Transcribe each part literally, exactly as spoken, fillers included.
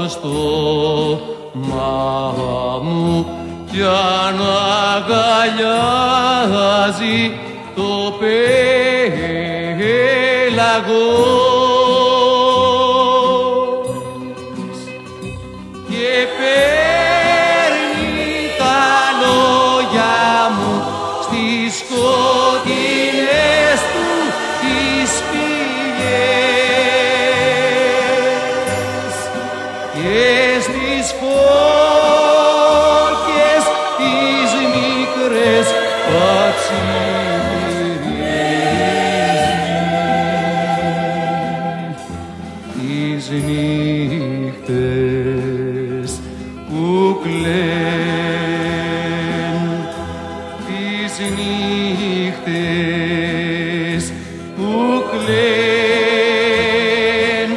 στόμα μου κι αν αγκαλιάζει το πέλαγος και παίρνει τα λόγια μου στις σκοτεινές του τις πηγές και στις φώκες τις μικρές τις νύχτες που κλαιν, τις νύχτες που κλαιν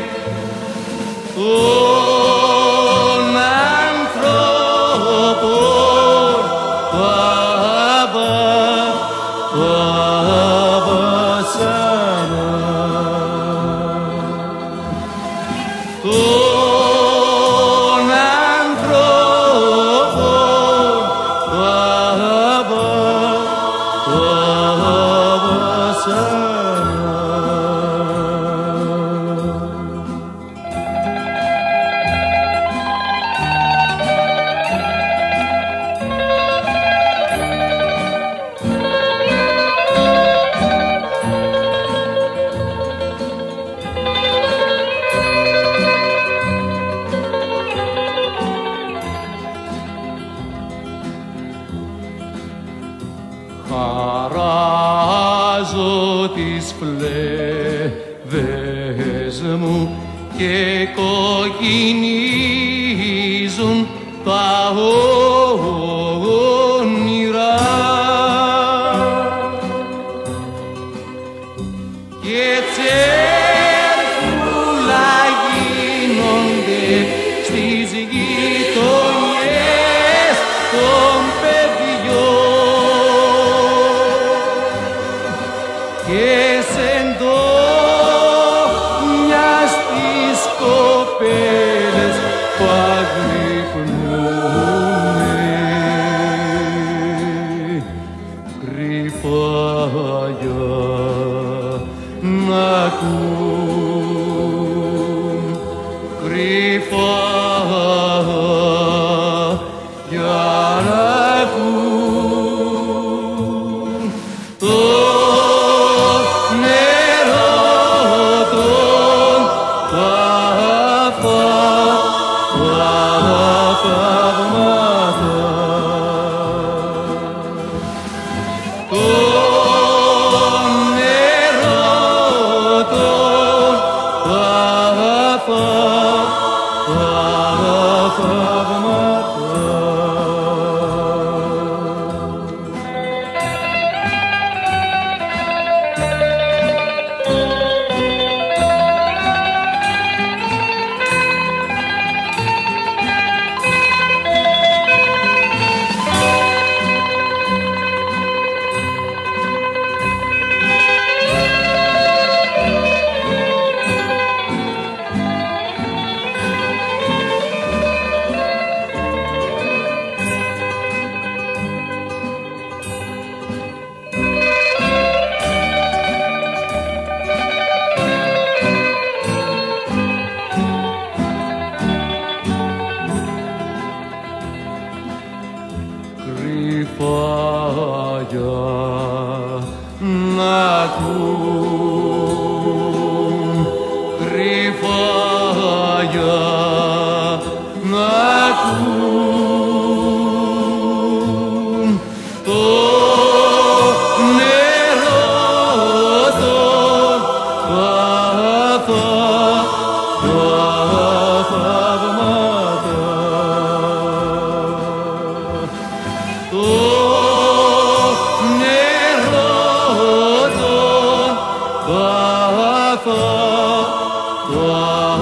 των ανθρώπων πάβα, πάβα σάνα. Των ανθρώπων πάβα, πάβα σάνα. Χαράζω τις φλέβες μου και κοκκινίζουν τα όνειρα και τσέρκουλα γίνονται στις γειτονιές των και σε εντόμια στις κοπέλες που αγρυπνούνε κρυφά για να ακούν, κρυφά για να ακούν το κρυφάγια να ακούν, κρυφάγια να ακούν το νερό των θαυμάτων.